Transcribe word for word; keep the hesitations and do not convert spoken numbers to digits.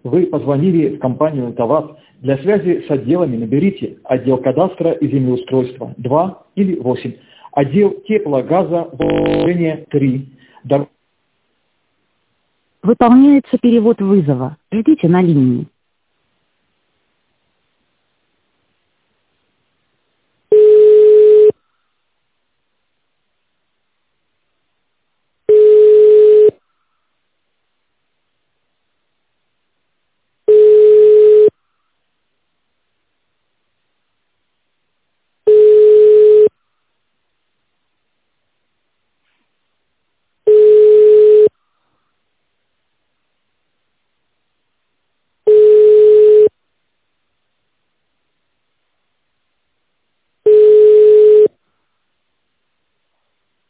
Вы позвонили в компанию ТАВАС. Для связи с отделами наберите отдел кадастра и землеустройства два или восемь, отдел теплогаза три. Выполняется перевод вызова. Ждите на линии.